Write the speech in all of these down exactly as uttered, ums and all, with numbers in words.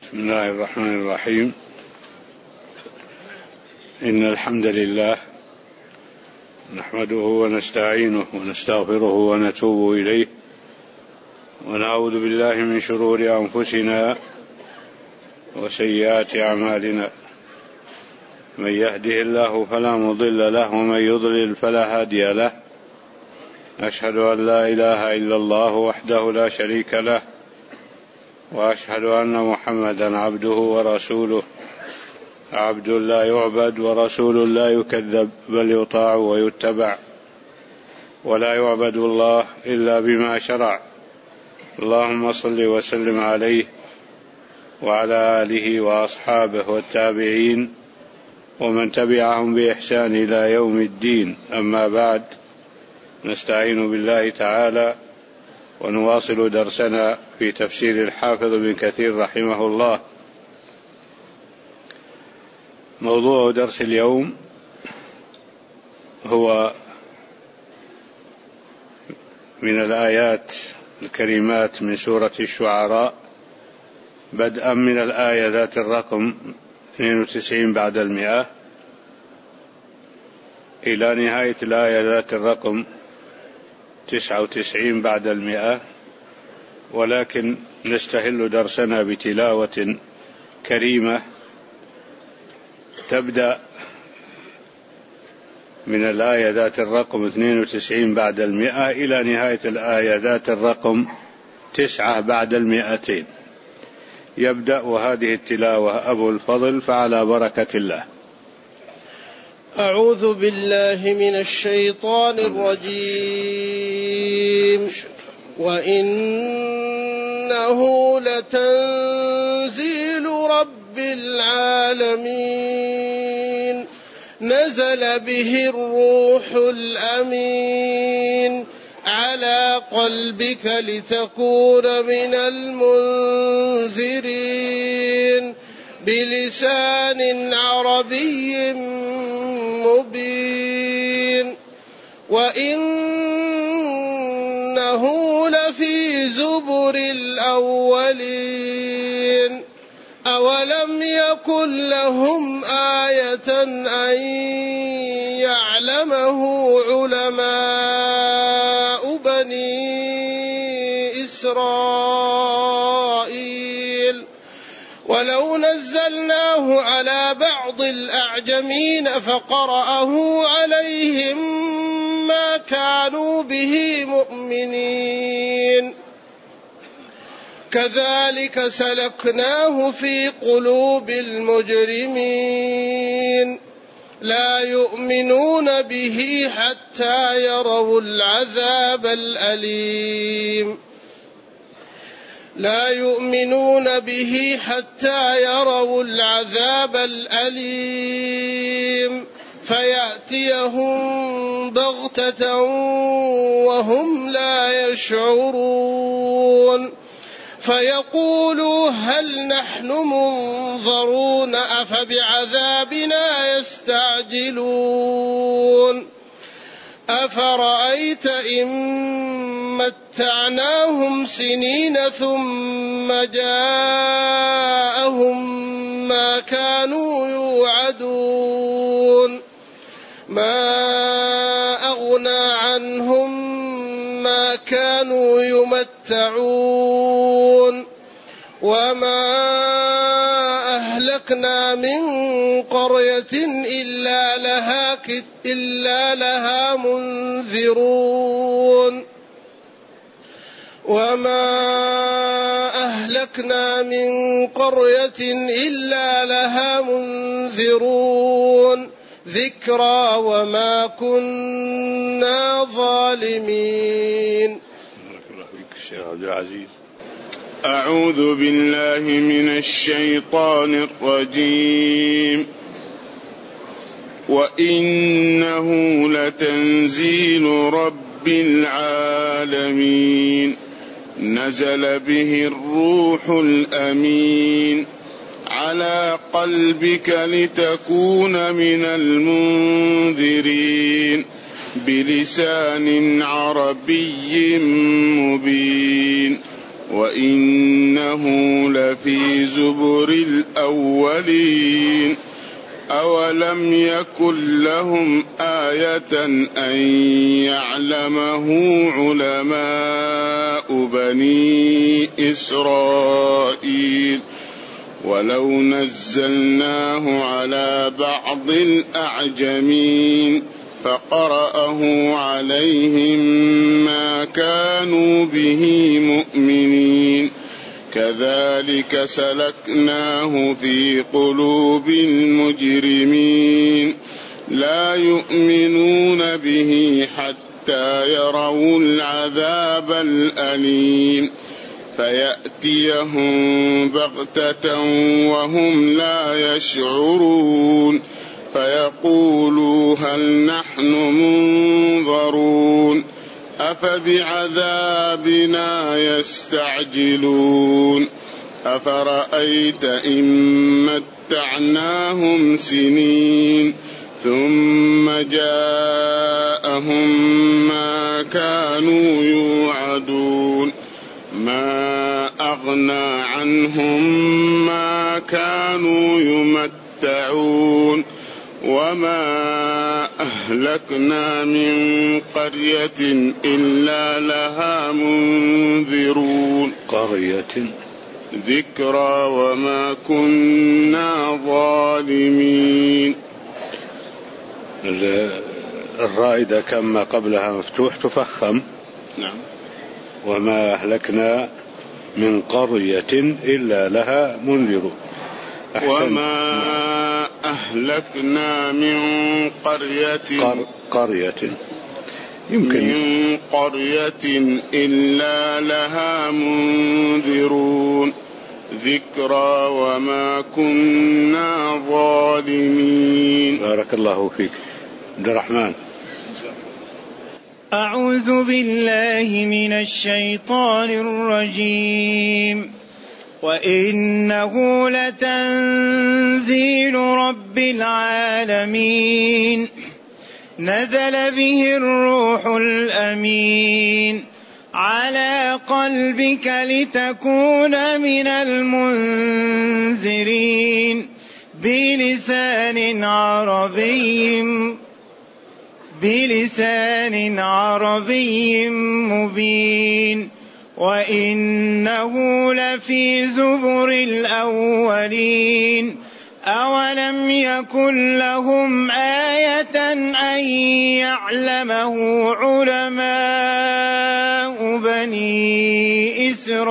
بسم الله الرحمن الرحيم. إن الحمد لله نحمده ونستعينه ونستغفره ونتوب إليه، ونعوذ بالله من شرور أنفسنا وسيئات أعمالنا. من يهده الله فلا مضل له، ومن يضلل فلا هادي له. أشهد أن لا إله إلا الله وحده لا شريك له، وأشهد أن محمدا عبده ورسوله، عبد لا يعبد ورسول لا يكذب، بل يطاع ويتبع، ولا يعبد الله إلا بما شرع. اللهم صل وسلم عليه وعلى آله وأصحابه والتابعين ومن تبعهم بإحسان إلى يوم الدين. أما بعد، نستعين بالله تعالى ونواصل درسنا في تفسير الحافظ ابن كثير رحمه الله. موضوع درس اليوم هو من الآيات الكريمات من سورة الشعراء، بدءا من الآية ذات الرقم اثنين وتسعين بعد المئة إلى نهاية الآية ذات الرقم تسعة وتسعين بعد المئة، ولكن نستهل درسنا بتلاوة كريمة تبدأ من الآية ذات الرقم اثنين وتسعين بعد المئة إلى نهاية الآية ذات الرقم تسعة بعد المئتين. يبدأ هذه التلاوة أبو الفضل، فعلى بركة الله. أعوذ بالله من الشيطان الرجيم. وإنه لتنزيل رب العالمين، نزل به الروح الأمين على قلبك لتكون من المنذرين بلسان عربي مبين. وإنه لفي زبر الأولين، أولم يكن لهم آية أن يعلمه علماء بني إسرائيل؟ ولو نزلناه على بعض الأعجمين فقرأه عليهم ما كانوا به مؤمنين. كذلك سلكناه في قلوب المجرمين، لا يؤمنون به حتى يروا العذاب الأليم لا يؤمنون به حتى يروا العذاب الأليم فيأتيهم بغتة وهم لا يشعرون، فيقولوا هل نحن منظرون أفبعذابنا يستعجلون؟ أفرأيت إن متعناهم سنين ثم جاءهم ما كانوا يوعدون؟ ما أغنى عنهم ما كانوا يمتعون، وما أهلكنا من قرية إلا لها, إلا لها منذرون، وما أهلكنا من قرية إلا لها منذرون ذكرى وما كنا ظالمين. أعوذ بالله من الشيطان الرجيم. وإنه لتنزيل رب العالمين، نزل به الروح الأمين على قلبك لتكون من المنذرين بلسان عربي مبين. وإنه لفي زبر الأولين أولم يكن لهم آية أن يعلمه علماء بني إسرائيل ولو نزلناه على بعض الأعجمين فقرأه عليهم ما كانوا به مؤمنين كذلك سلكناه في قلوب المجرمين لا يؤمنون به حتى يروا العذاب الأليم فيأتيهم بغتة وهم لا يشعرون فيقولوا هل نحن منظرون أفبعذابنا يستعجلون أفرأيت إن متعناهم سنين ثم جاءهم ما كانوا يوعدون ما أغنى عنهم ما كانوا يمتعون وما أهلكنا من قرية إلا لها منذرون قرية ذكرى وما كنا ظالمين. الراء إذا كان ما قبلها مفتوح تفخم. نعم. وما أهلكنا من قرية إلا لها منذرون. وما أهلكنا من قرية قر... قرية يمكن من قرية إلا لها منذرون ذكرى وما كنا ظالمين. بارك الله فيك. عبد الرحمن. أعوذ بالله من الشيطان الرجيم. وإنه لتنزيل رب العالمين نزل به الروح الأمين على قلبك لتكون من المنذرين بلسان عربي بلسان عربي مبين وإنه لفي زبر الأولين أولم يكن لهم آية أن يعلمه علماء بني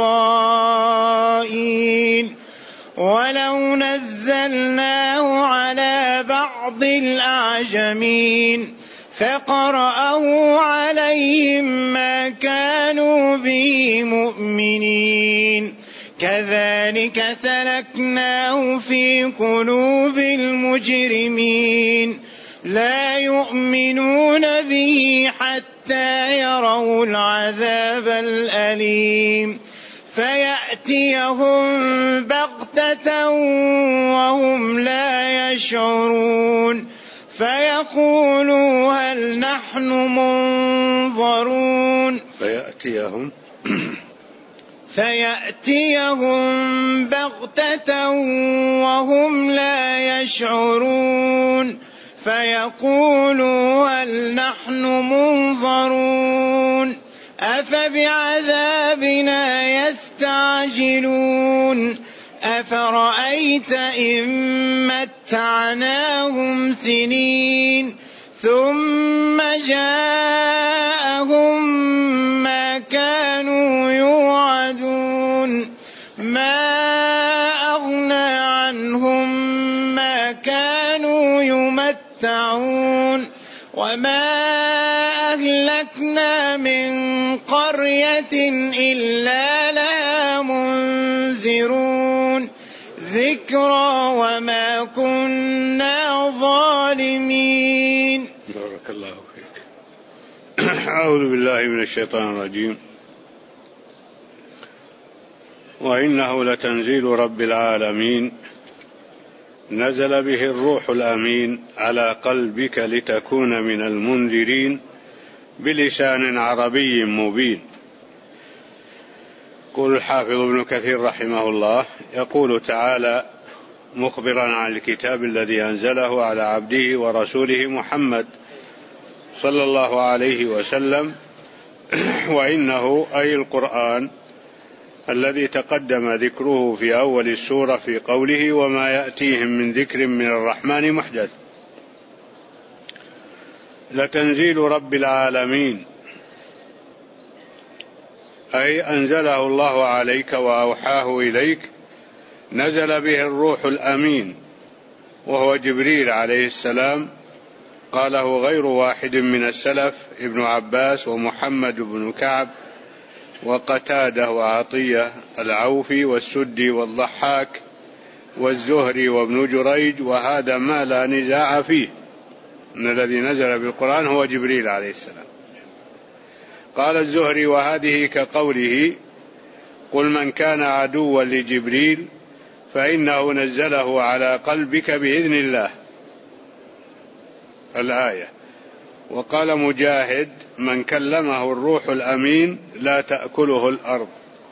إسرائيل ولو نزلناه على بعض الأعجمين فقرأه عليهم ما كانوا به مؤمنين كذلك سلكناه في قلوب المجرمين لا يؤمنون به حتى يروا العذاب الأليم فيأتيهم بغتة وهم لا يشعرون فيقولوا هل نحن منظرون فيأتيهم فيأتيهم بغتة وهم لا يشعرون فيقولوا هل نحن منظرون أفبعذابنا يستعجلون أفرأيت إن متعناهم سنين ثم جاءهم ما كانوا يوعدون ما أغنى عنهم ما كانوا يمتعون وما أهلكنا من قرية إلا لها منذرون ذكرى وما كنا ظالمين. بارك الله فيك. أعوذ بالله من الشيطان الرجيم. وإنه لتنزيل رب العالمين نزل به الروح الأمين على قلبك لتكون من المنذرين بلسان عربي مبين يقول الحافظ ابن كثير رحمه الله: يقول تعالى مخبرا عن الكتاب الذي أنزله على عبده ورسوله محمد صلى الله عليه وسلم: وإنه أي القرآن الذي تقدم ذكره في أول السورة في قوله: وما يأتيهم من ذكر من الرحمن محدث، لتنزيل رب العالمين، أي أنزله الله عليك وأوحاه إليك، نزل به الروح الأمين وهو جبريل عليه السلام. قاله غير واحد من السلف: ابن عباس ومحمد بن كعب وقتادة وعطية العوفي والسدي والضحاك والزهري وابن جريج، وهذا ما لا نزاع فيه، أن الذي نزل بالقرآن هو جبريل عليه السلام. قال الزهري: وهذه كقوله: قل من كان عدوا لجبريل فإنه نزله على قلبك بإذن الله، الآية. وقال مجاهد: من كلمه الروح الأمين لا تأكله الأرض،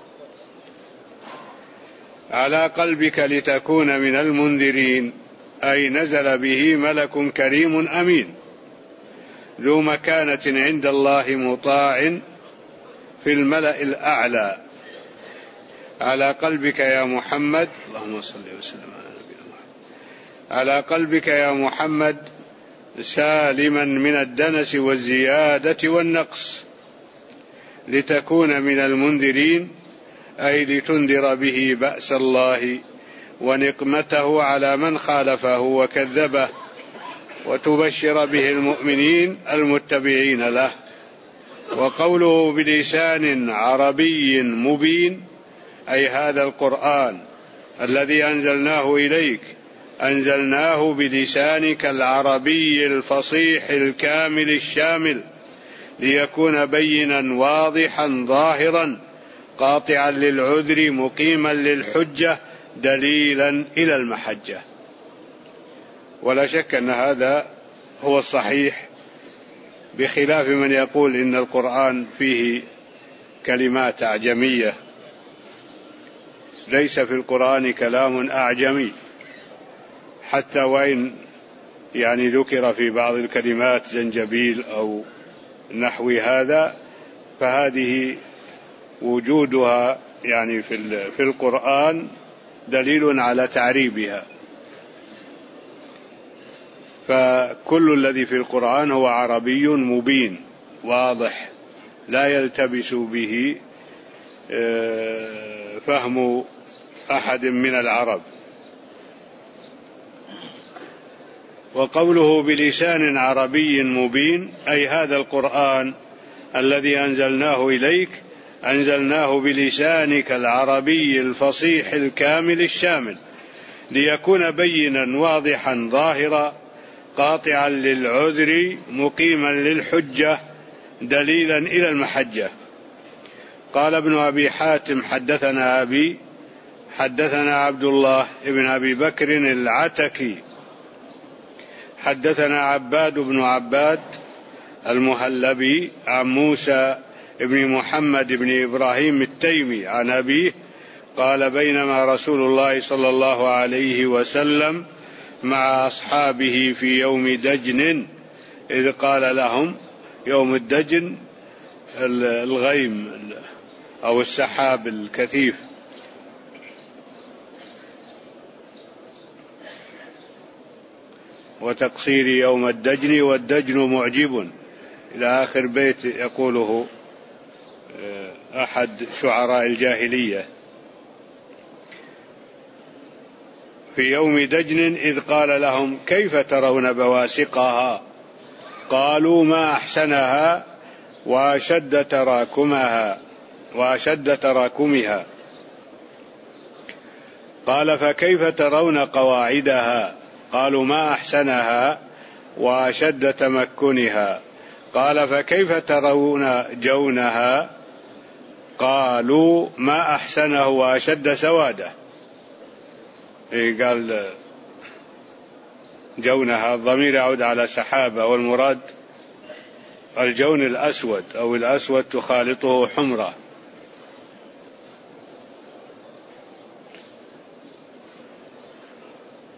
على قلبك لتكون من المنذرين، أي نزل به ملك كريم أمين ذو مكانة عند الله مطاع في الملأ الأعلى، على قلبك يا محمد، اللهم صل وسلم على نبينا محمد، على قلبك يا محمد سالما من الدنس والزيادة والنقص، لتكون من المنذرين، أي لتنذر به بأس الله ونقمته على من خالفه وكذبه، وتبشر به المؤمنين المتبعين له. وقوله بلسان عربي مبين، أي هذا القرآن الذي أنزلناه إليك أنزلناه بلسانك العربي الفصيح الكامل الشامل، ليكون بينا واضحا ظاهرا قاطعا للعذر مقيما للحجة دليلا إلى المحجة. ولا شك أن هذا هو الصحيح، بخلاف من يقول إن القرآن فيه كلمات أعجمية. ليس في القرآن كلام أعجمي، حتى وإن يعني ذكر في بعض الكلمات زنجبيل أو نحو هذا، فهذه وجودها يعني في في القرآن دليل على تعريبها. فكل الذي في القرآن هو عربي مبين واضح، لا يلتبس به فهم أحد من العرب. وقوله بلسان عربي مبين، أي هذا القرآن الذي أنزلناه إليك أنزلناه بلسانك العربي الفصيح الكامل الشامل، ليكون بينا واضحا ظاهرا قاطعا للعذر مقيما للحجة دليلا إلى المحجة. قال ابن أبي حاتم: حدثنا أبي حدثنا عبد الله بن أبي بكر العتكي حدثنا عباد بن عباد المهلبي عن موسى بن محمد بن إبراهيم التيمي عن أبيه قال: بينما رسول الله صلى الله عليه وسلم مع أصحابه في يوم دجن، إذ قال لهم، يوم الدجن الغيم أو السحاب الكثيف، وتقصير يوم الدجن والدجن معجب، إلى آخر بيت يقوله أحد شعراء الجاهلية. في يوم دجن إذ قال لهم: كيف ترون بواسقها؟ قالوا: ما أحسنها وأشد تراكمها وأشد تراكمها. قال: فكيف ترون قواعدها؟ قالوا: ما أحسنها وأشد تمكنها. قال: فكيف ترون جونها؟ قالوا: ما أحسنه وأشد سواده. قال جونها الضمير يعود على سحابة، والمراد الجون الأسود، أو الأسود تخالطه حمرة.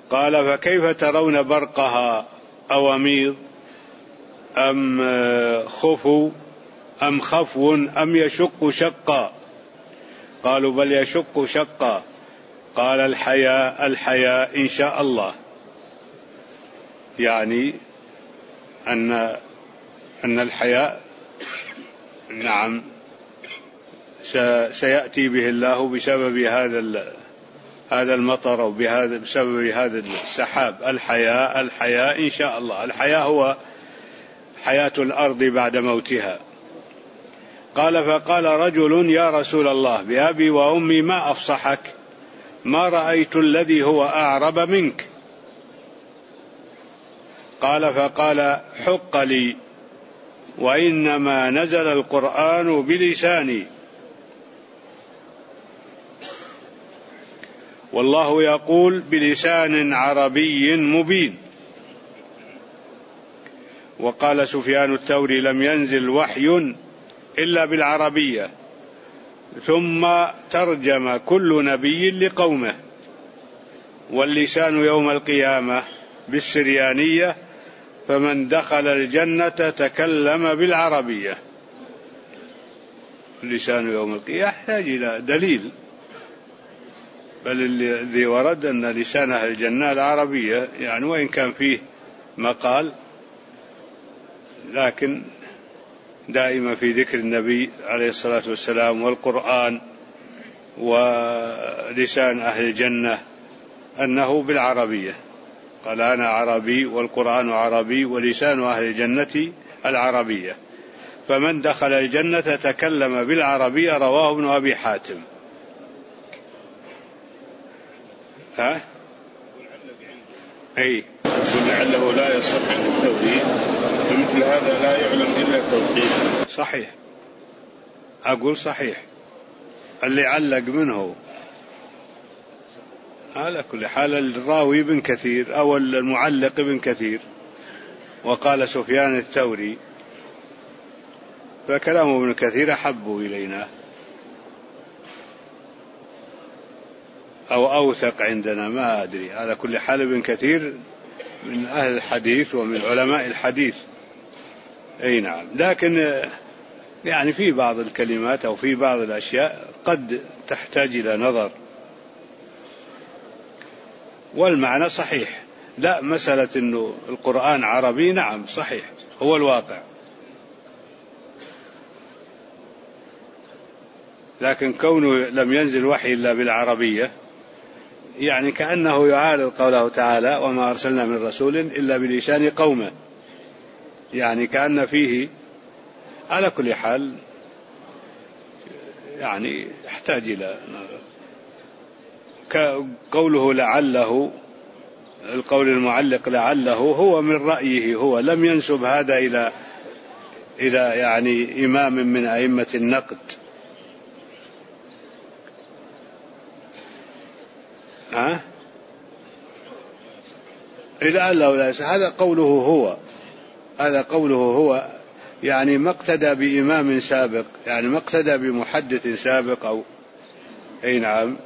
قال فكيف ترون برقها أواميض أم خفو أم خفو أم يشق شقا؟ قالوا بل يشق شقا. قال الحياء الحياء إن شاء الله، يعني أن أن الحياء نعم سيأتي به الله بسبب هذا هذا المطر أو بهذا بسبب هذا السحاب. الحياء الحياء إن شاء الله. الحياء هو حياة الأرض بعد موتها. قال فقال رجل يا رسول الله بأبي وأمي ما أفصحك، ما رأيت الذي هو أعرب منك. قال فقال حق لي، وإنما نزل القرآن بلساني، والله يقول بلسان عربي مبين. وقال سفيان الثوري لم ينزل وحي إلا بالعربية، ثم ترجم كل نبي لقومه، واللسان يوم القيامة بالسريانية، فمن دخل الجنة تكلم بالعربية. اللسان يوم القيامة يحتاج إلى دليل، بل الذي ورد أن لسان أهل الجنة العربية، يعني وإن كان فيه مقال لكن دائما في ذكر النبي عليه الصلاة والسلام والقرآن ولسان أهل الجنة أنه بالعربية. قال أنا عربي والقرآن عربي ولسان أهل الجنة العربية، فمن دخل الجنة تكلم بالعربية. رواه ابن أبي حاتم. ها؟ أي لعله لا يصح عن التوحيد، فمثل هذا لا يعلم إلا التوحيد. صحيح، أقول صحيح، اللي علق منه على كل حال الراوي ابن كثير أو المعلق ابن كثير، وقال سفيان الثوري، فكلام ابن كثير أحب إلينا أو أوثق عندنا، ما أدري. على كل حال ابن كثير من أهل الحديث ومن علماء الحديث. أي نعم، لكن يعني في بعض الكلمات أو في بعض الأشياء قد تحتاج إلى نظر، والمعنى صحيح. لا، مسألة أنه القرآن عربي نعم صحيح، هو الواقع، لكن كونه لم ينزل وحي إلا بالعربية يعني كأنه يعارض قوله تعالى وما أرسلنا من رسول إلا بلسان قومه، يعني كأن فيه. على كل حال يعني يحتاج إلى قوله لعله، القول المعلق لعله هو من رأيه، هو لم ينسب هذا إلى إلى يعني إمام من أئمة النقد. ها؟ لعله لا، هذا قوله هو، هذا قوله هو، يعني ما اقتدى بإمام سابق، يعني ما اقتدى بمحدث سابق أو أي نعم.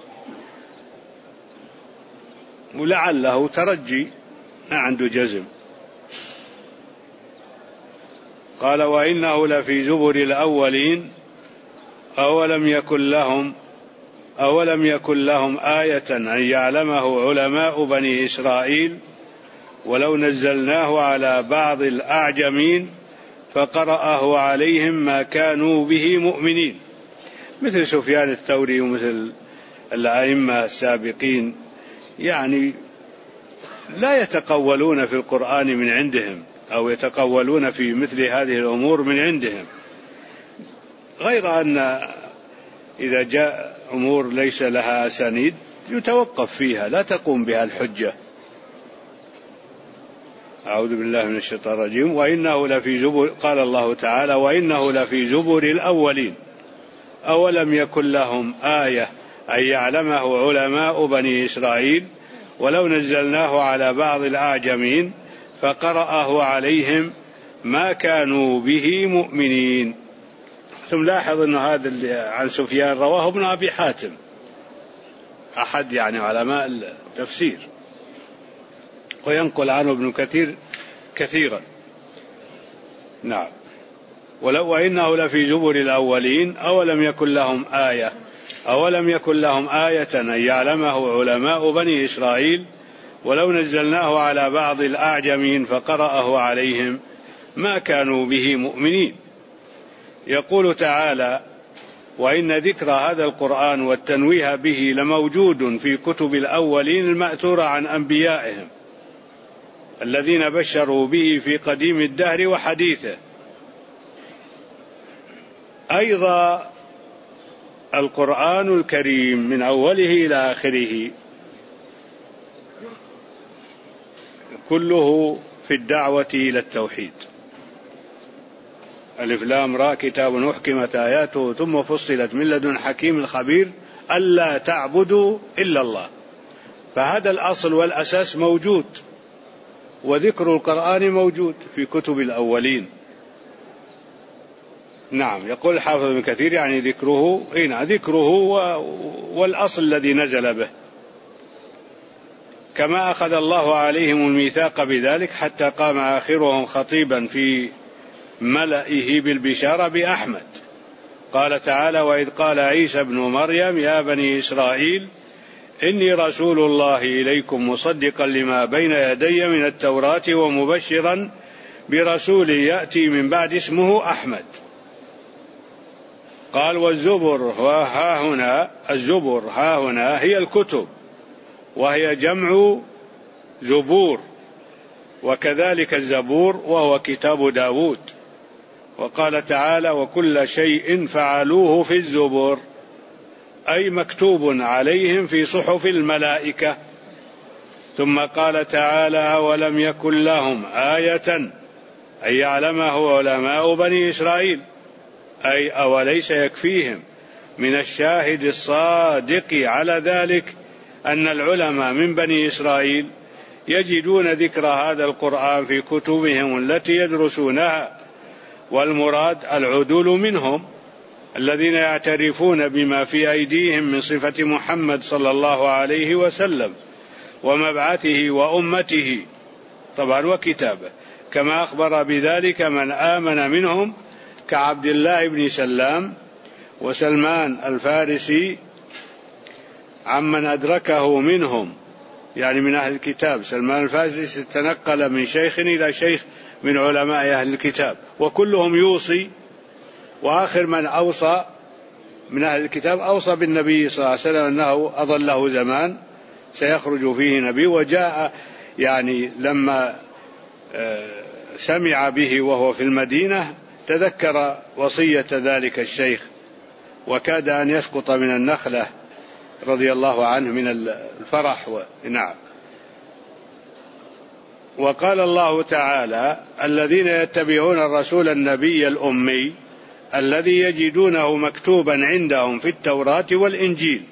ولعله ترجي، ما عنده جزم. قال وإنه لفي زبر الأولين أولم يكن لهم أولم يكن لهم آية أن يعلمه علماء بني إسرائيل ولو نزلناه على بعض الأعجمين فقرأه عليهم ما كانوا به مؤمنين. مثل سفيان الثوري ومثل الأئمة السابقين، يعني لا يتقولون في القرآن من عندهم أو يتقولون في مثل هذه الأمور من عندهم، غير أن إذا جاء أمور ليس لها أسانيد يتوقف فيها، لا تقوم بها الحجة. أعوذ بالله من الشيطان الرجيم. وإنه لفي زبر، قال الله تعالى وإنه لفي زبر الأولين أولم يكن لهم آية أن يعلمه علماء بني إسرائيل ولو نزلناه على بعض الأعجمين فقرأه عليهم ما كانوا به مؤمنين. ثم لاحظ أن هذا اللي عن سفيان رواه ابن أبي حاتم، أحد يعني علماء التفسير. وينقل عنه ابن كثير كثيرا. نعم. ولو إنه لفي زبر الأولين أولم يكن لهم آية أولم يكن لهم آية أن يعلمه علماء بني إسرائيل ولو نزلناه على بعض الأعجمين فقرأه عليهم ما كانوا به مؤمنين. يقول تعالى: وإن ذكر هذا القرآن والتنويه به لموجود في كتب الأولين المأثورة عن أنبيائهم الذين بشروا به في قديم الدهر وحديثه. أيضا القرآن الكريم من أوله إلى آخره كله في الدعوة إلى التوحيد. ألف لام را كتاب أحكمت آياته ثم فصلت من لدن حكيم خبير ألا تعبدوا إلا الله. فهذا الأصل والأساس موجود، وذكر القرآن موجود في كتب الأولين. نعم. يقول الحافظ ابن كثير يعني ذكره إيه ذكره والأصل الذي نزل به، كما أخذ الله عليهم الميثاق بذلك حتى قام آخرهم خطيبا في ملئه بالبشارة بأحمد. قال تعالى: وإذ قال عيسى ابن مريم يا بني إسرائيل إني رسول الله إليكم مصدقا لما بين يدي من التوراة ومبشرا برسول يأتي من بعد اسمه أحمد. قال: والزبر ها هنا الزبر ها هنا هي الكتب، وهي جمع زبور، وكذلك الزبور وهو كتاب داود. وقال تعالى: وكل شيء فعلوه في الزبر، أي مكتوب عليهم في صحف الملائكة. ثم قال تعالى: ولم يكن لهم آية أن يعلمه علماء بني إسرائيل، أي أوليس يكفيهم من الشاهد الصادق على ذلك أن العلماء من بني إسرائيل يجدون ذكر هذا القرآن في كتبهم التي يدرسونها، والمراد العدول منهم الذين يعترفون بما في أيديهم من صفة محمد صلى الله عليه وسلم ومبعثه وأمته طبعا وكتابه، كما أخبر بذلك من آمن منهم كعبد الله بن سلام وسلمان الفارسي عمن أدركه منهم، يعني من أهل الكتاب. سلمان الفارسي تنقل من شيخ إلى شيخ من علماء أهل الكتاب، وكلهم يوصي، وآخر من أوصى من أهل الكتاب أوصى بالنبي صلى الله عليه وسلم أنه أظله زمان سيخرج فيه نبي. وجاء يعني لما سمع به وهو في المدينة تذكر وصية ذلك الشيخ، وكاد أن يسقط من النخلة رضي الله عنه من الفرح. نعم. وقال الله تعالى: الذين يتبعون الرسول النبي الأمي الذي يجدونه مكتوبا عندهم في التوراة والإنجيل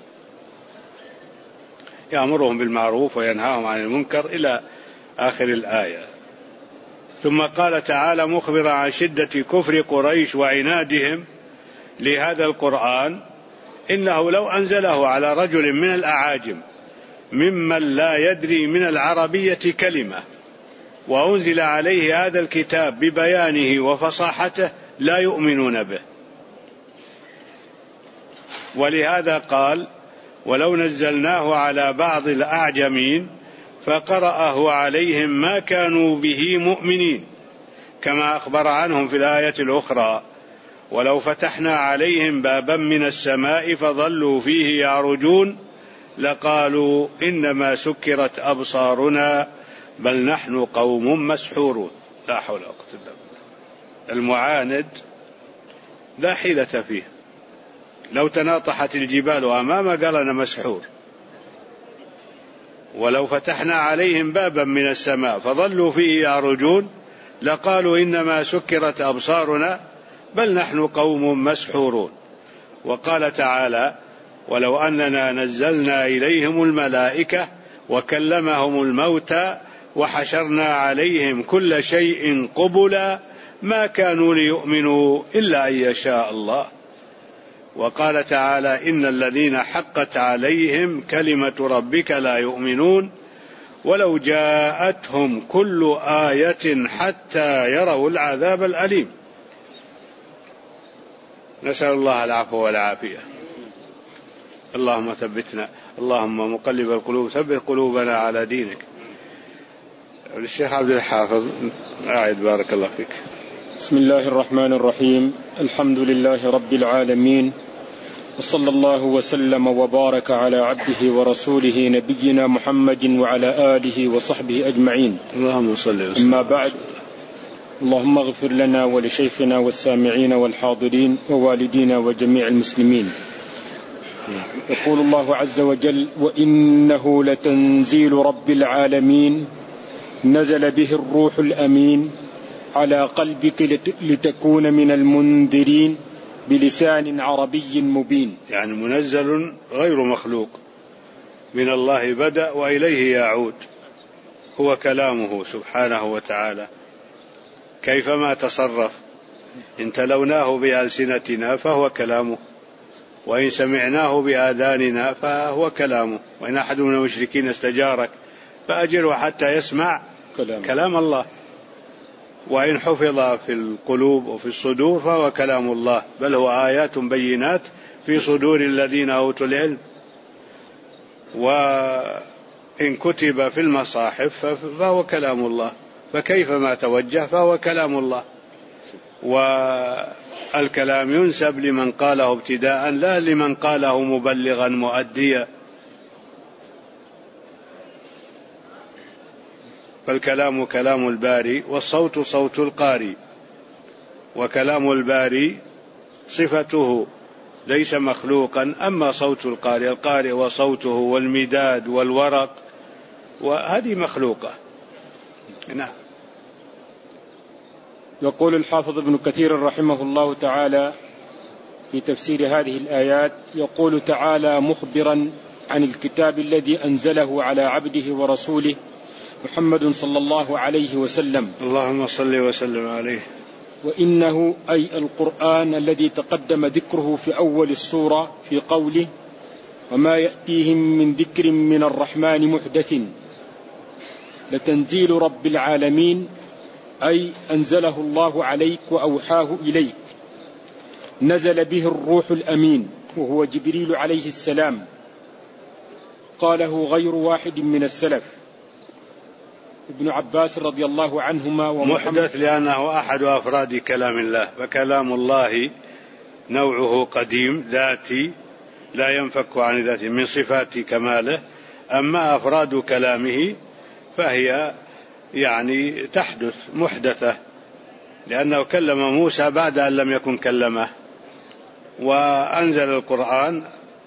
يأمرهم بالمعروف وينهاهم عن المنكر إلى آخر الآية. ثم قال تعالى مخبرا عن شدة كفر قريش وعنادهم لهذا القرآن: إنه لو أنزله على رجل من الأعاجم ممن لا يدري من العربية كلمة وأنزل عليه هذا الكتاب ببيانه وفصاحته لا يؤمنون به. ولهذا قال: ولو نزلناه على بعض الأعجمين فقرأه عليهم ما كانوا به مؤمنين، كما أخبر عنهم في الآية الأخرى: ولو فتحنا عليهم بابا من السماء فظلوا فيه يعرجون لقالوا إنما سكرت أبصارنا بل نحن قوم مسحورون. لا حول ولا قوة إلا بالله. المعاند لا حيلة فيه، لو تناطحت الجبال أمامه قال أنا مسحور. ولو فتحنا عليهم بابا من السماء فظلوا فيه يعرجون لقالوا إنما سكرت أبصارنا بل نحن قوم مسحورون. وقال تعالى: ولو أننا نزلنا إليهم الملائكة وكلمهم الموتى وحشرنا عليهم كل شيء قبلا ما كانوا ليؤمنوا إلا أن يشاء الله. وقال تعالى: إن الذين حقت عليهم كلمة ربك لا يؤمنون ولو جاءتهم كل آية حتى يروا العذاب الأليم. نسأل الله العفو والعافية. اللهم ثبتنا، اللهم مقلب القلوب ثبت قلوبنا على دينك. الشيخ عبد الحافظ أعد بارك الله فيك. بسم الله الرحمن الرحيم. الحمد لله رب العالمين، وصلى الله وسلم وبارك على عبده ورسوله نبينا محمد وعلى آله وصحبه أجمعين. اللهم صل وسلم. أما بعد، اللهم اغفر لنا ولشيخنا والسامعين والحاضرين ووالدينا وجميع المسلمين. يقول الله عز وجل: وإنه لتنزيل رب العالمين نزل به الروح الأمين على قلبك لتكون من المنذرين بلسان عربي مبين. يعني منزل غير مخلوق، من الله بدأ وإليه يعود، هو كلامه سبحانه وتعالى كيفما تصرف. إن تلوناه بألسنتنا فهو كلامه، وإن سمعناه بآذاننا فهو كلامه، وإن أحد من المشركين استجارك فأجره حتى يسمع كلام, كلام الله. وإن حفظ في القلوب وفي الصدور فهو كلام الله، بل هو آيات بينات في صدور الذين أوتوا العلم. وإن كتب في المصاحف فهو كلام الله، فكيفما توجه فهو كلام الله. والكلام ينسب لمن قاله ابتداء، لا لمن قاله مبلغا مؤديا. فالكلام كلام الباري، والصوت صوت القاري، وكلام الباري صفته ليس مخلوقا. أما صوت القارئ، القارئ وصوته والمداد والورق وهذه مخلوقة. نعم. يقول الحافظ ابن كثير رحمه الله تعالى في تفسير هذه الآيات، يقول تعالى مخبرا عن الكتاب الذي أنزله على عبده ورسوله محمد صلى الله عليه وسلم، اللهم صل وسلم عليه. وإنه أي القرآن الذي تقدم ذكره في أول السورة في قوله: وما يأتيهم من ذكر من الرحمن محدث، لتنزيل رب العالمين، أي أنزله الله عليك وأوحاه إليك. نزل به الروح الأمين وهو جبريل عليه السلام. قاله غير واحد من السلف، ابن عباس رضي الله عنهما. محدث لأنه أحد أفراد كلام الله، فكلام الله نوعه قديم ذاتي لا ينفك عن ذاته من صفات كماله. أما أفراد كلامه فهي يعني تحدث محدثة، لأنه كلم موسى بعد أن لم يكن كلمه، وأنزل القرآن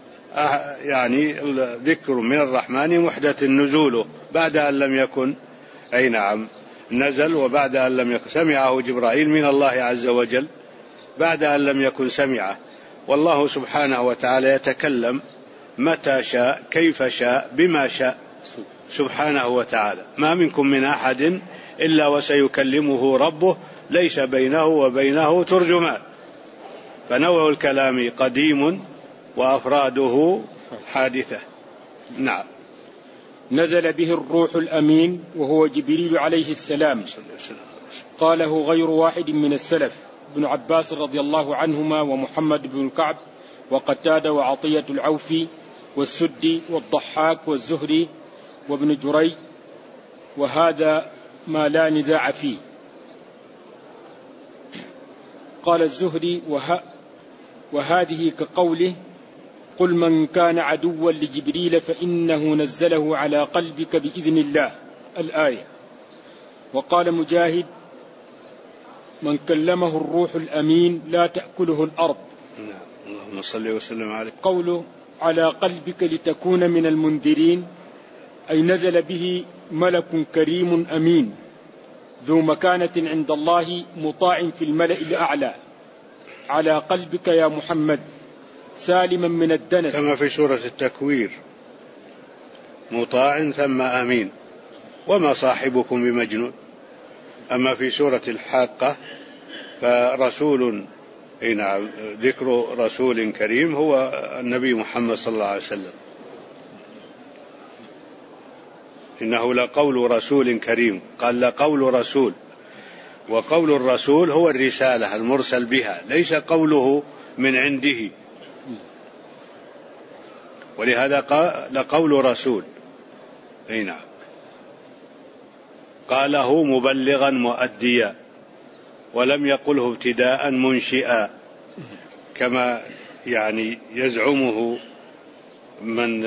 يعني ذكر من الرحمن محدث نزوله بعد أن لم يكن. أي نعم، نزل وبعد أن لم يكن. سمعه جبرائيل من الله عز وجل بعد أن لم يكن سمعه. والله سبحانه وتعالى يتكلم متى شاء كيف شاء بما شاء سبحانه وتعالى. ما منكم من أحد إلا وسيكلمه ربه، ليس بينه وبينه ترجمان. فنوع الكلام قديم وأفراده حادثة. نعم. نزل به الروح الأمين وهو جبريل عليه السلام. قاله غير واحد من السلف، ابن عباس رضي الله عنهما ومحمد بن الكعب وقتادة وعطية العوفي والسدي والضحاك والزهري وابن جريج، وهذا ما لا نزاع فيه. قال الزهري: وه وهذه كقوله: قل من كان عدوا لجبريل فإنه نزله على قلبك بإذن الله، الآية. وقال مجاهد: من كلمه الروح الأمين لا تأكله الأرض. اللهم صل وسلم عليه. قوله على قلبك لتكون من المنذرين، أي نزل به ملك كريم أمين ذو مكانة عند الله مطاع في الملأ الأعلى على قلبك يا محمد سالما من الدنس، كما في سورة التكوير: مطاع ثم أمين وما صاحبكم بمجنون. أما في سورة الحاقة فرسول، نعم، ذكر رسول كريم هو النبي محمد صلى الله عليه وسلم. إنه لقول رسول كريم، قال لقول رسول، وقول الرسول هو الرسالة المرسل بها، ليس قوله من عنده، ولهذا قال لقول رسول. أي نعم، قاله مبلغا مؤديا، ولم يقله ابتداء منشئا كما يعني يزعمه من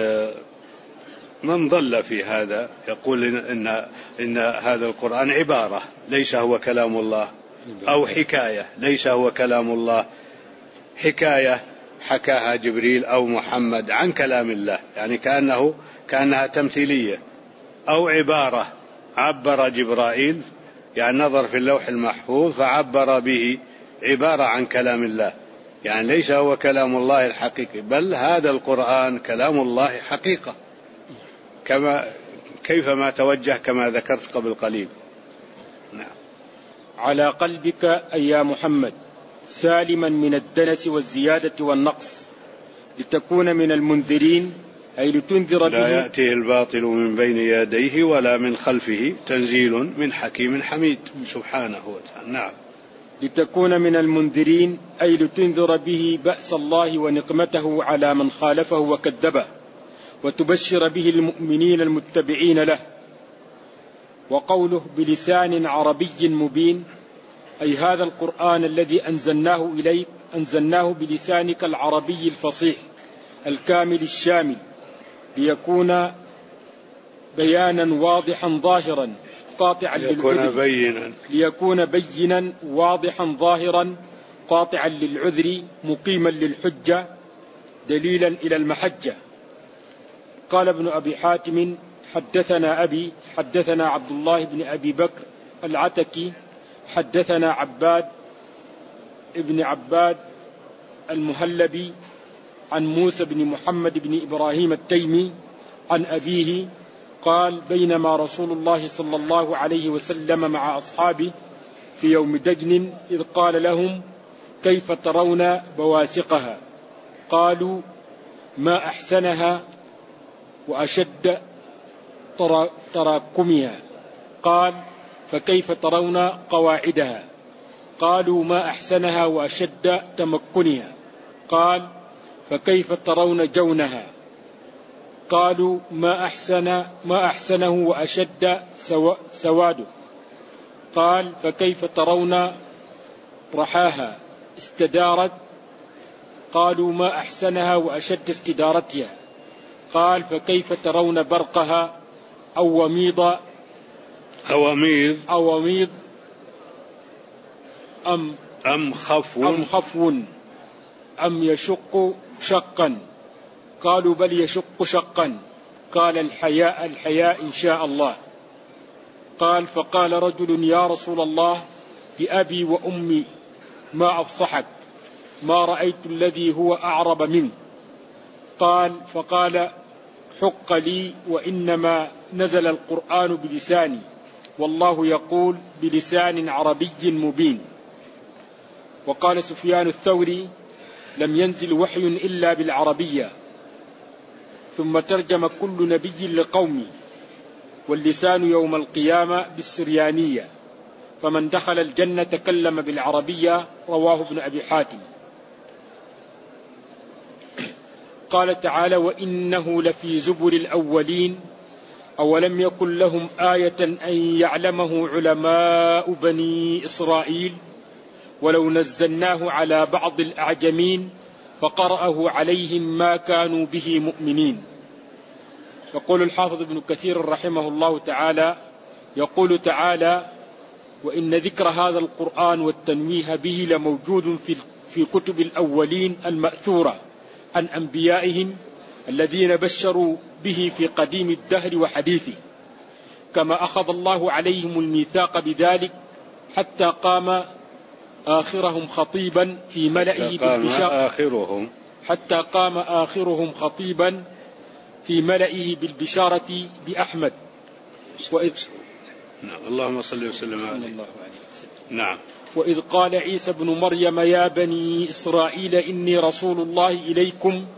من ضل في هذا، يقول إن, إن هذا القرآن عبارة ليس هو كلام الله، أو حكاية ليس هو كلام الله، حكاية حكاها جبريل أو محمد عن كلام الله، يعني كأنه كأنها تمثيلية، أو عبارة عبر جبرائيل، يعني نظر في اللوح المحفوظ فعبر به عبارة عن كلام الله، يعني ليس هو كلام الله الحقيقي، بل هذا القرآن كلام الله حقيقة، كما كيفما توجه كما ذكرت قبل قليل. نعم. على قلبك أي يا محمد سالما من الدنس والزيادة والنقص، لتكون من المنذرين، أي لتنذر به. لا يأتيه الباطل من بين يديه ولا من خلفه، تنزيل من حكيم حميد سبحانه وتعالى. نعم. لتكون من المنذرين، أي لتنذر به بأس الله ونقمته على من خالفه وكذبه، وتبشر به المؤمنين المتبعين له. وقوله بلسان عربي مبين، أي هذا القرآن الذي أنزلناه إليك أنزلناه بلسانك العربي الفصيح الكامل الشامل، ليكون بيانا واضحا ظاهرا قاطعا للعذر بينا. ليكون بينا واضحا ظاهرا قاطعا للعذر مقيما للحجة دليلا إلى المحجة. قال ابن أبي حاتم حدثنا أبي حدثنا عبد الله بن أبي بكر العتكي حدثنا عباد ابن عباد المهلبي عن موسى بن محمد بن إبراهيم التيمي عن أبيه قال بينما رسول الله صلى الله عليه وسلم مع أصحابه في يوم دجن إذ قال لهم كيف ترون بواسقها؟ قالوا ما أحسنها وأشد تراكمها. قال فكيف ترون قواعدها؟ قالوا ما أحسنها وأشد تمكنها. قال فكيف ترون جونها؟ قالوا ما أحسن ما أحسنه وأشد سواده. قال فكيف ترون رحاها استدارت؟ قالوا ما أحسنها وأشد استدارتها. قال فكيف ترون برقها أو وميض أواميض أواميض أم أم خفو أم خفو أم يشق شقا؟ قالوا بل يشق شقا. قال الحياء الحياء إن شاء الله. قال فقال رجل يا رسول الله بأبي وأمي ما أفصحك، ما رأيت الذي هو أعرب منه. قال فقال حق لي وإنما نزل القرآن بلساني، والله يقول بلسان عربي مبين. وقال سفيان الثوري لم ينزل وحي إلا بالعربية، ثم ترجم كل نبي لقومه، واللسان يوم القيامة بالسريانية، فمن دخل الجنة تكلم بالعربية. رواه ابن أبي حاتم. قال تعالى وإنه لفي زبر الأولين أولم يكن لهم آية أن يعلمه علماء بني إسرائيل ولو نزلناه على بعض الأعجمين فقرأه عليهم ما كانوا به مؤمنين. يقول الحافظ ابن كثير رحمه الله تعالى يقول تعالى وإن ذكر هذا القرآن والتنويه به لموجود في في كتب الأولين المأثورة عن أنبيائهم الذين بشروا به في قديم الدهر وحديثه، كما أخذ الله عليهم الميثاق بذلك حتى قام آخرهم خطيبا في ملئه بالبشارة آخرهم حتى قام آخرهم خطيبا في ملئه بالبشارة بأحمد. وإذ نعم اللهم صل وسلم عليه. نعم. وإذ قال عيسى ابن مريم يا بني إسرائيل إني رسول الله إليكم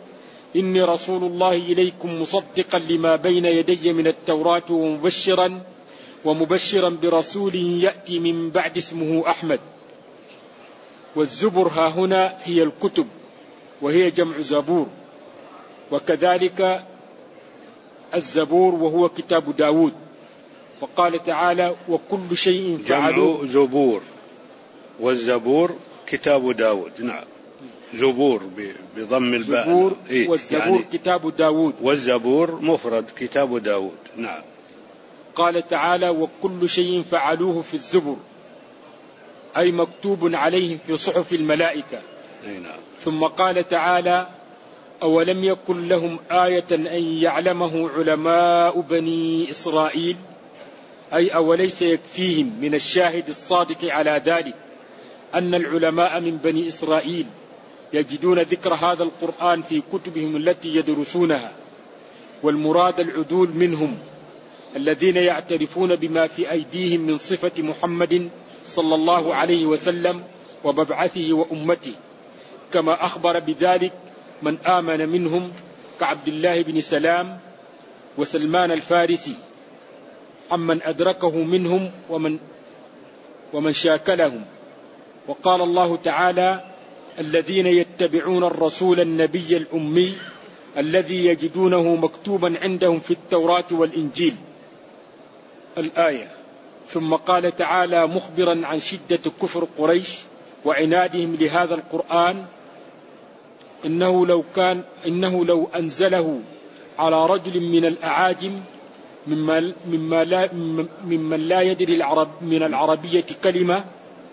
إني رسول الله إليكم مصدقا لما بين يدي من التوراة ومبشرا ومبشرا برسول يأتي من بعد اسمه أحمد. والزبر ها هنا هي الكتب وهي جمع زبور، وكذلك الزبور وهو كتاب داود. وقال تعالى وكل شيء فعلوه. جمع زبور، والزبور كتاب داود. نعم، زبور بضم الباء. زبور إيه؟ والزبور يعني كتاب داود، والزبور مفرد كتاب داود. نعم. قال تعالى وكل شيء فعلوه في الزبر، أي مكتوب عليهم في صحف الملائكة. نعم. ثم قال تعالى أولم يكن لهم آية أن يعلمه علماء بني إسرائيل، أي أوليس يكفيهم من الشاهد الصادق على ذلك أن العلماء من بني إسرائيل يجدون ذكر هذا القرآن في كتبهم التي يدرسونها، والمراد العدول منهم الذين يعترفون بما في أيديهم من صفة محمد صلى الله عليه وسلم ومبعثه وأمته، كما أخبر بذلك من آمن منهم كعبد الله بن سلام وسلمان الفارسي، عمن أدركه منهم ومن ومن شاكلهم. وقال الله تعالى الذين يتبعون الرسول النبي الأمي الذي يجدونه مكتوبا عندهم في التوراة والإنجيل، الآية. ثم قال تعالى مخبرا عن شدة كفر قريش وعنادهم لهذا القرآن إنه لو كان إنه لو أنزله على رجل من الأعاجم مما مما لا ممن لا يدري العرب من العربية كلمة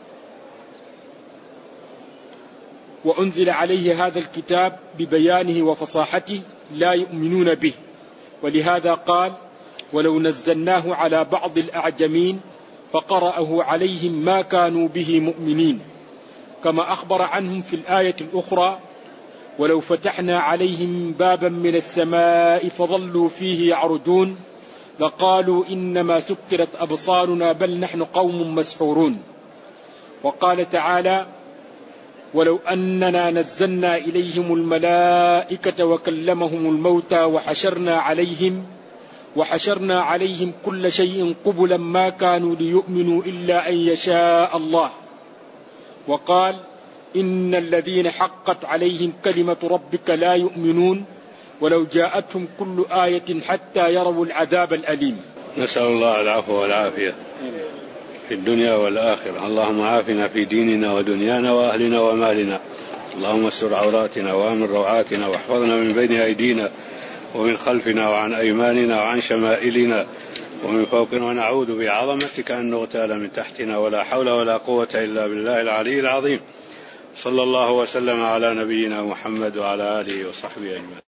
وأنزل عليه هذا الكتاب ببيانه وفصاحته لا يؤمنون به. ولهذا قال ولو نزلناه على بعض الأعجمين فقرأه عليهم ما كانوا به مؤمنين. كما أخبر عنهم في الآية الأخرى ولو فتحنا عليهم بابا من السماء فظلوا فيه يعرجون لقالوا إنما سكرت أبصارنا بل نحن قوم مسحورون. وقال تعالى ولو أننا نزلنا إليهم الملائكة وكلمهم الموتى وحشرنا عليهم وحشرنا عليهم كل شيء قبلا ما كانوا ليؤمنوا إلا أن يشاء الله. وقال إن الذين حقت عليهم كلمة ربك لا يؤمنون ولو جاءتهم كل آية حتى يروا العذاب الأليم. نسأل الله العفو والعافية في الدنيا والآخرة. اللهم عافنا في ديننا ودنيانا وأهلنا ومالنا. اللهم استر عوراتنا وآمن روعاتنا واحفظنا من بين أيدينا ومن خلفنا وعن أيماننا وعن شمائلنا ومن فوقنا، ونعوذ بعظمتك أن نغتال من تحتنا ولا حول ولا قوة إلا بالله العلي العظيم. صلى الله وسلم على نبينا محمد وعلى آله وصحبه أجمعين.